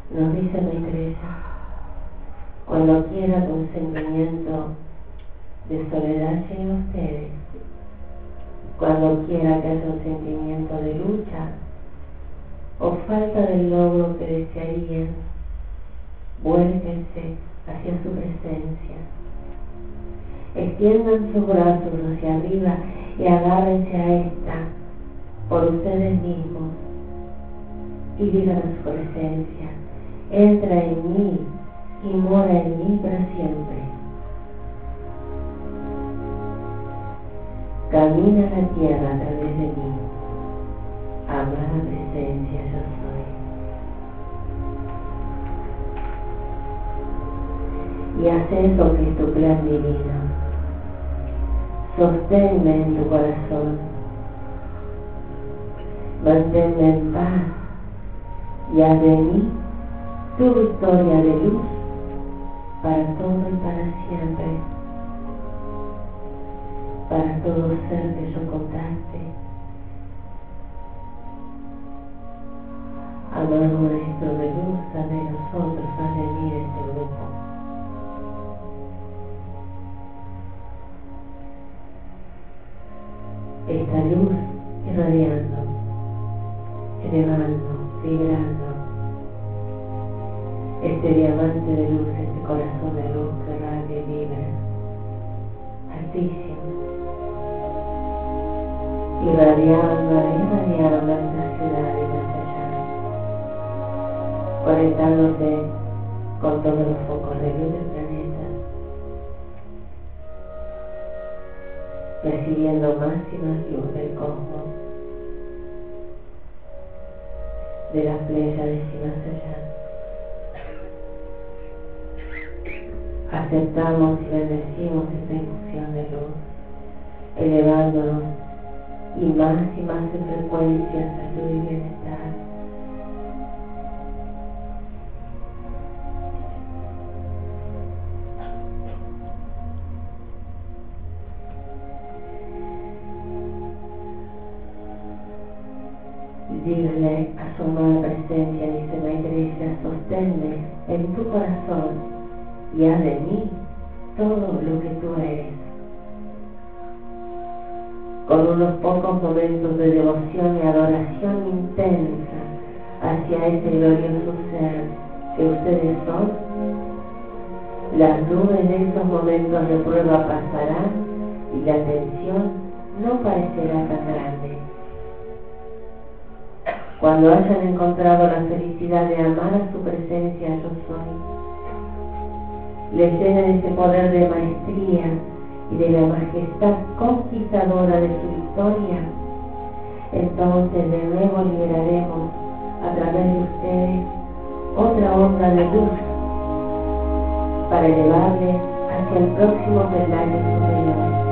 Nos dice Maitreya, cuando quiera que un sentimiento de soledad llegue a ustedes, cuando quiera que haya un sentimiento de lucha o falta del logro que desearían, vuélquense hacia su presencia. Extiendan sus brazos hacia arriba y agárrense a esta por ustedes mismos y digan a su presencia: entra en mí y mora en mí para siempre. Camina la tierra a través de mí. Amada presencia, yo soy. Y haz eso que es tu plan divino. Sosténme en tu corazón. Manténme en paz y haz de mí tu victoria de luz para todo y para siempre, para todo ser que yo contacte. Amado Maestro de luz, haz de nosotros, haz de mí este grupo. Esta luz irradiando, elevando, vibrando, este diamante de luz, este corazón de luz que radia y vibra, altísimo, irradiando esta ciudad y más allá, conectándose con todos los focos de luz del planeta, recibiendo más y más luz del cosmos, de las Pléyades y más allá. Aceptamos y bendecimos esta infusión de luz, elevándonos y más en frecuencia, salud y bienestar. Dile a su amada presencia, dice Maitreya, sosténme en tu corazón y haz de mí todo lo que tú eres. Con unos pocos momentos de devoción y adoración intensa hacia ese glorioso ser que ustedes son, las nubes de esos momentos de prueba pasarán y la tensión no parecerá tan grande. Cuando hayan encontrado la felicidad de amar a su presencia, yo soy, les llenen ese poder de maestría y de la majestad conquistadora de su victoria, entonces de nuevo liberaremos a través de ustedes otra onda de luz para elevarles hacia el próximo peldaño superior.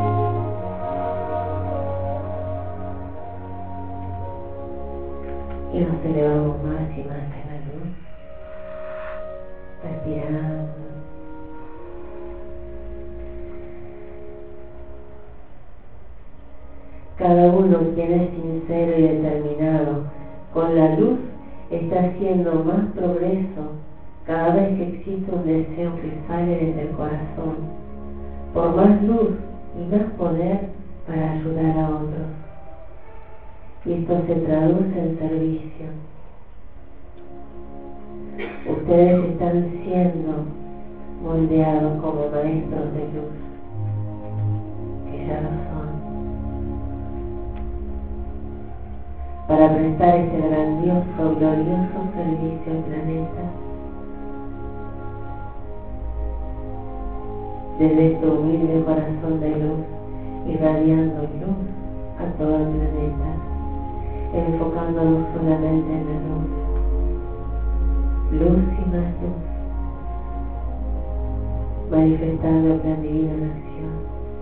Y nos elevamos más y más en la luz, respirando. Cada uno, quien es sincero y determinado con la luz, está haciendo más progreso cada vez que existe un deseo que sale desde el corazón, por más luz y más poder para ayudar a otros. Y esto se traduce en servicio. Ustedes están siendo moldeados como maestros de luz, que ya lo son, para prestar este grandioso, glorioso servicio al planeta. Desde este humilde corazón de luz, irradiando luz a todo el planeta, enfocándonos solamente en la luz, luz y más luz, manifestando el plan divino en acción.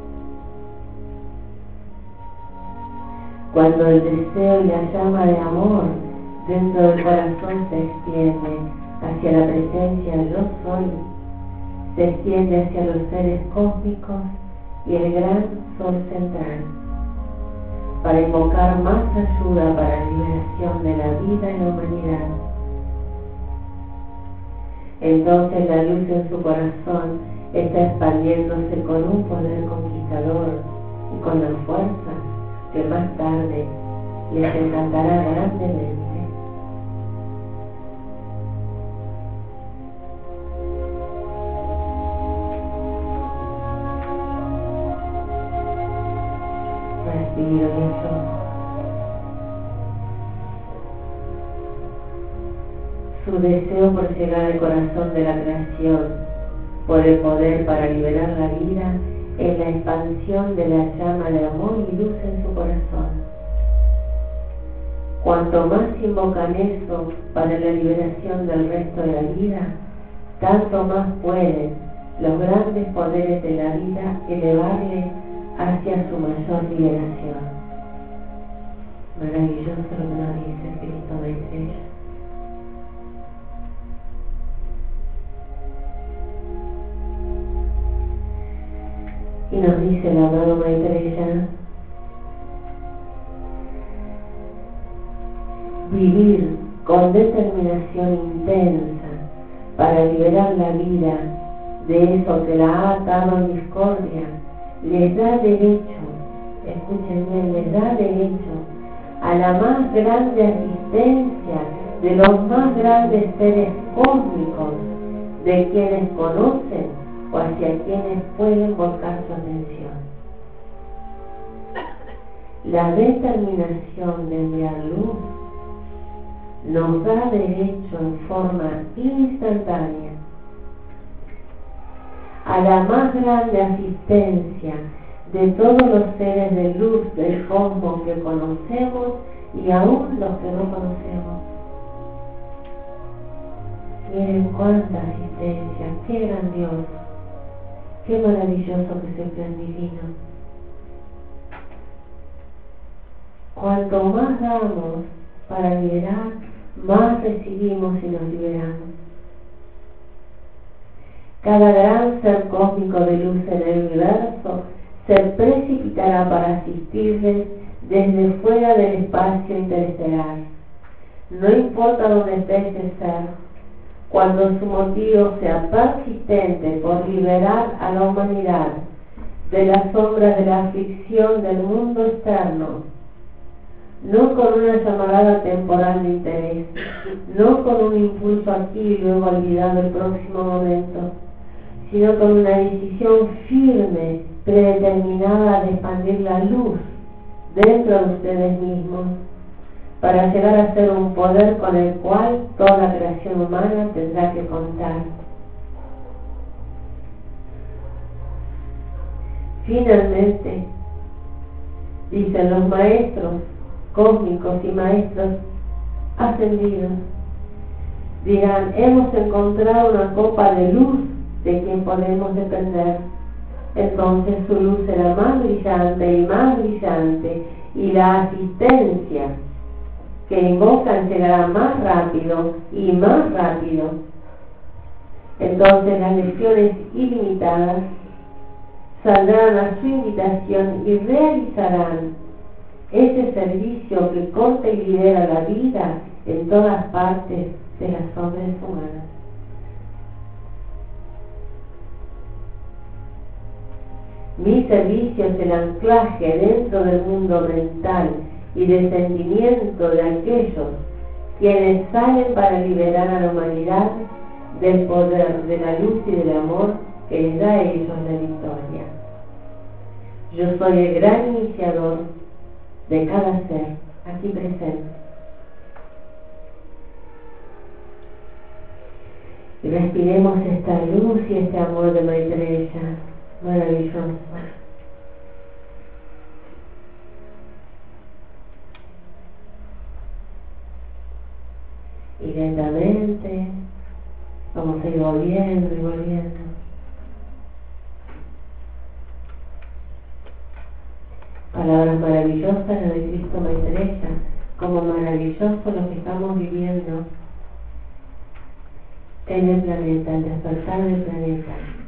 Cuando el deseo y la llama de amor dentro del corazón se extiende hacia la presencia yo soy, se extiende hacia los seres cósmicos y el gran sol central, para invocar más ayuda para la liberación de la vida y la humanidad. Entonces la luz en su corazón está expandiéndose con un poder conquistador y con la fuerza que más tarde les encantará grandemente. Respiro eso. Su deseo por llegar al corazón de la creación, por el poder para liberar la vida, es la expansión de la llama de amor y luz en su corazón. Cuanto más invocan eso para la liberación del resto de la vida, tanto más pueden los grandes poderes de la vida elevarle hacia su mayor liberación. Maravilloso lo que nos dice Cristo Maitreya. Y nos dice el amado Maitreya: vivir con determinación intensa para liberar la vida de eso que la ha atado en discordia, les da derecho, escuchen bien, les da derecho a la más grande asistencia de los más grandes seres cósmicos, de quienes conocen o hacia quienes pueden volcar su atención. La determinación de enviar luz nos da derecho en forma instantánea a la más grande asistencia de todos los seres de luz del cosmos que conocemos y aún los que no conocemos. Miren cuánta asistencia, qué grandioso, qué maravilloso que es el plan divino. Cuanto más damos para liberar, más recibimos y nos liberamos. Cada gran ser cósmico de luz en el universo se precipitará para asistirles desde fuera del espacio interestelar. No importa dónde esté ese ser, cuando su motivo sea persistente por liberar a la humanidad de las sombras de la aflicción del mundo externo, no con una llamarada temporal de interés, no con un impulso aquí y luego olvidado el próximo momento, sino con una decisión firme, predeterminada de expandir la luz dentro de ustedes mismos, para llegar a ser un poder con el cual toda la creación humana tendrá que contar. Finalmente, dicen los maestros cósmicos y maestros ascendidos, dirán: hemos encontrado una copa de luz de quien podemos depender. Entonces su luz será más brillante, y la asistencia que invocan llegará más rápido y más rápido. Entonces las lecciones ilimitadas saldrán a su invitación y realizarán ese servicio que corta y libera la vida en todas partes de las obras humanas. Mi servicio es el anclaje dentro del mundo mental y de sentimiento de aquellos quienes salen para liberar a la humanidad del poder de la luz y del amor que les da a ellos la victoria. Yo soy el gran iniciador de cada ser aquí presente. Y respiremos esta luz y este amor de Maitreya maravilloso. Y lentamente vamos a ir volviendo y volviendo. Palabras maravillosas las de Cristo Maitreya, como maravilloso lo que estamos viviendo en el planeta, el despertar del planeta.